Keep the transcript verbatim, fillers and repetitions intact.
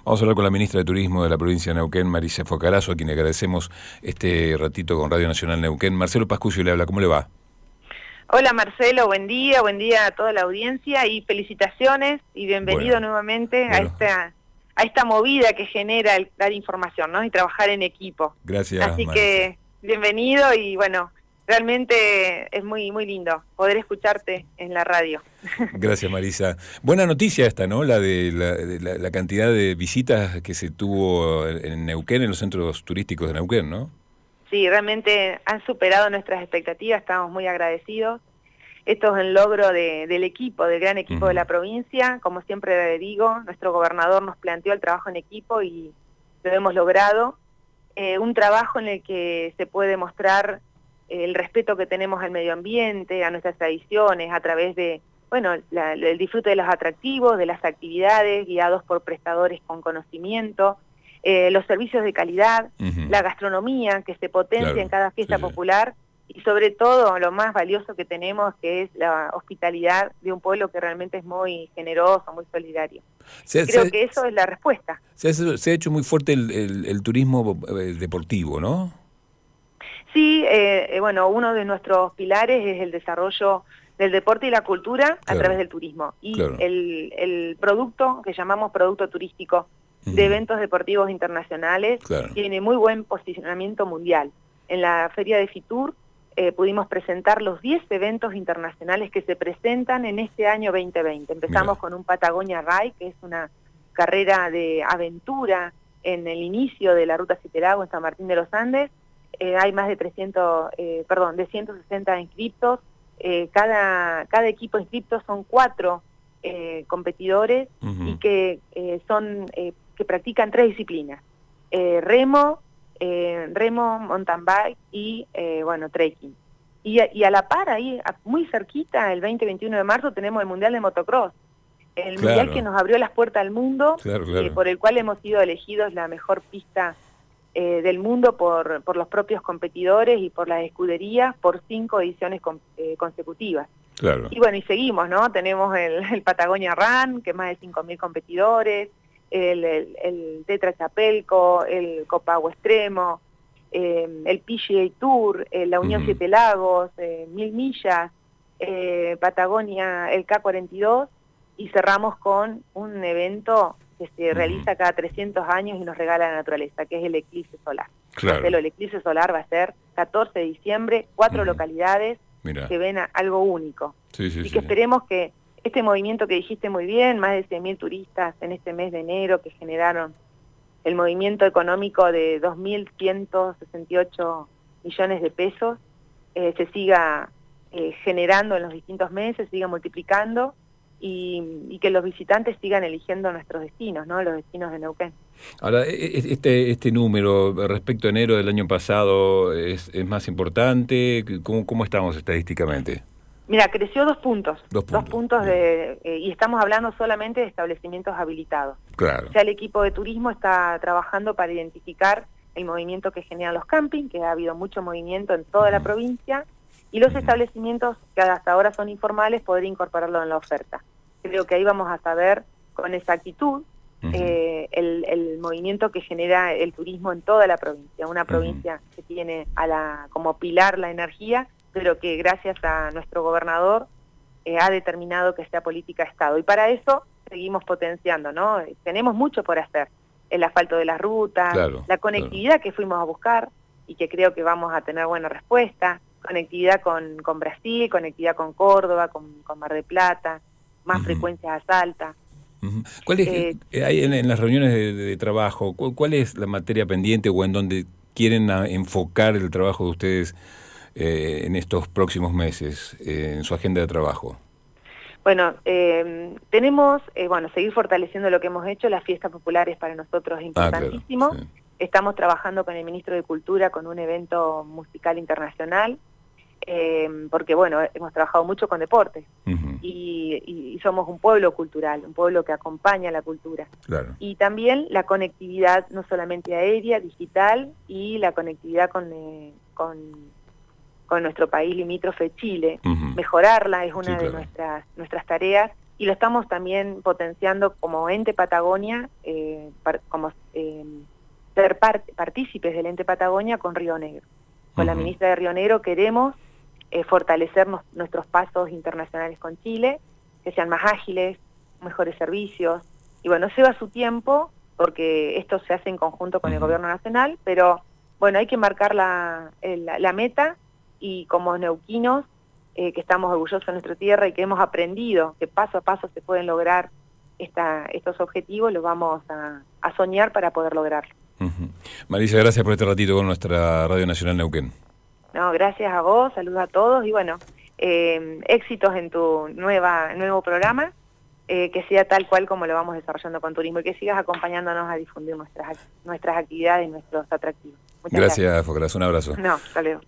Vamos a hablar con la ministra de Turismo de la provincia de Neuquén, Marisa Focarazo, a quien le agradecemos este ratito con Radio Nacional Neuquén. Marcelo Pascucio le habla, ¿cómo le va? Hola Marcelo, buen día, buen día a toda la audiencia y felicitaciones y bienvenido Bueno, nuevamente bueno. a esta a esta movida que genera el dar información, ¿no? Y trabajar en equipo. Gracias, Así Marisa. que bienvenido y bueno, realmente es muy muy lindo poder escucharte en la radio. Gracias, Marisa. Buena noticia esta, ¿no? La de la, de la, la cantidad de visitas que se tuvo en Neuquén, en los centros turísticos de Neuquén, ¿no? Sí, realmente han superado nuestras expectativas, estamos muy agradecidos. Esto es el logro de, del equipo, del gran equipo Uh-huh. de la provincia. Como siempre digo, nuestro gobernador nos planteó el trabajo en equipo y lo hemos logrado. Eh, un trabajo en el que se puede mostrar eh, el respeto que tenemos al medio ambiente, a nuestras tradiciones, a través de, bueno, la, el disfrute de los atractivos, de las actividades, guiados por prestadores con conocimiento, eh, los servicios de calidad, Uh-huh. la gastronomía que se potencia Claro, en cada fiesta sí, sí. popular. Y sobre todo, lo más valioso que tenemos, que es la hospitalidad de un pueblo que realmente es muy generoso, muy solidario. Se, Creo se, que eso es la respuesta. Se ha, se ha hecho muy fuerte el, el, el turismo eh, deportivo, ¿no? Sí, eh, eh, bueno, uno de nuestros pilares es el desarrollo del deporte y la cultura Claro, a través del turismo. Y claro. el, el producto que llamamos producto turístico Uh-huh. de eventos deportivos internacionales Claro. tiene muy buen posicionamiento mundial. En la Feria de Fitur Eh, pudimos presentar los diez eventos internacionales que se presentan en este año veinte veinte. Empezamos Mirá. con un Patagonia Ride, que es una carrera de aventura en el inicio de la Ruta Siete Lagos en San Martín de los Andes. Eh, hay más de trescientos, eh, perdón, de ciento sesenta inscriptos. Eh, cada, cada equipo inscripto son cuatro eh, competidores Uh-huh. y que eh, son eh, que practican tres disciplinas: eh, remo, Eh, remo, mountain bike y, eh, bueno, trekking. Y, y a la par, ahí, a, muy cerquita, el veinte veintiuno de marzo, tenemos el Mundial de Motocross. El Claro. Mundial que nos abrió las puertas al mundo, Claro, claro. eh, por el cual hemos sido elegidos la mejor pista eh, del mundo por, por los propios competidores y por las escuderías por cinco ediciones con, eh, consecutivas. Claro. Y bueno, y seguimos, ¿no? Tenemos el, el Patagonia Run, que es más de cinco mil competidores, el, el, el Tetra Chapelco, el Copago Extremo, eh, el P G A Tour, eh, la Unión Uh-huh. Siete Lagos, eh, Mil Millas, eh, Patagonia, el K cuarenta y dos, y cerramos con un evento que se Uh-huh. realiza cada trescientos años y nos regala la naturaleza, que es el eclipse solar. Claro. Marcelo, el eclipse solar va a ser catorce de diciembre, cuatro Uh-huh. localidades Mirá. que ven a, algo único. Sí, sí, y sí. que esperemos que este movimiento que dijiste muy bien, más de cien mil turistas en este mes de enero que generaron el movimiento económico de dos mil ciento sesenta y ocho millones de pesos, eh, se siga eh, generando en los distintos meses, siga multiplicando y, y que los visitantes sigan eligiendo nuestros destinos, ¿no? Los destinos de Neuquén. Ahora, este, este número respecto a enero del año pasado es, es más importante. ¿Cómo, cómo estamos estadísticamente? Mira, creció dos puntos, Dos puntos, dos puntos de, eh, y estamos hablando solamente de establecimientos habilitados. Claro. Ya el equipo de turismo está trabajando para identificar el movimiento que generan los campings, que ha habido mucho movimiento en toda la provincia, y los establecimientos que hasta ahora son informales, poder incorporarlo en la oferta. Creo que ahí vamos a saber con exactitud Uh-huh. eh, el, el movimiento que genera el turismo en toda la provincia, una provincia uh-huh. que tiene a la como pilar la energía, pero que gracias a nuestro gobernador eh, ha determinado que sea política de Estado. Y para eso seguimos potenciando, ¿no? Tenemos mucho por hacer. El asfalto de las rutas, Claro, la conectividad claro. que fuimos a buscar y que creo que vamos a tener buena respuesta, conectividad con, con Brasil, conectividad con Córdoba, con, con Mar del Plata, más uh-huh. frecuencias a Salta. Uh-huh. ¿Cuál es, eh, hay en, en las reuniones de, de trabajo, ¿cuál, cuál es la materia pendiente o en donde quieren a, enfocar el trabajo de ustedes eh, en estos próximos meses, eh, en su agenda de trabajo? Bueno, eh, tenemos, eh, bueno, seguir fortaleciendo lo que hemos hecho. Las fiestas populares para nosotros es importantísimo. Ah, claro, sí. Estamos trabajando con el ministro de Cultura con un evento musical internacional, eh, porque, bueno, hemos trabajado mucho con deportes uh-huh. y, y somos un pueblo cultural, un pueblo que acompaña la cultura. Claro. Y también la conectividad, no solamente aérea, digital, y la conectividad con... Eh, con con nuestro país limítrofe Chile, uh-huh. mejorarla es una sí, claro. de nuestras nuestras tareas y lo estamos también potenciando como Ente Patagonia, eh, par, como eh, ser part, partícipes del Ente Patagonia con Río Negro. Con uh-huh. la ministra de Río Negro queremos eh, fortalecer nos, nuestros pasos internacionales con Chile, que sean más ágiles, mejores servicios, y bueno, lleva su tiempo, porque esto se hace en conjunto con uh-huh. el Gobierno Nacional, pero bueno, hay que marcar la, la, la meta, y como neuquinos, Eh, que estamos orgullosos de nuestra tierra y que hemos aprendido que paso a paso se pueden lograr esta, estos objetivos, los vamos a, a soñar para poder lograrlo. Uh-huh. Marisa, gracias por este ratito con nuestra Radio Nacional Neuquén. No, gracias a vos, saludos a todos y bueno, eh, éxitos en tu nueva nuevo programa, eh, que sea tal cual como lo vamos desarrollando con turismo y que sigas acompañándonos a difundir nuestras, nuestras actividades y nuestros atractivos. Muchas gracias, gracias. Focras, un abrazo. No, hasta luego.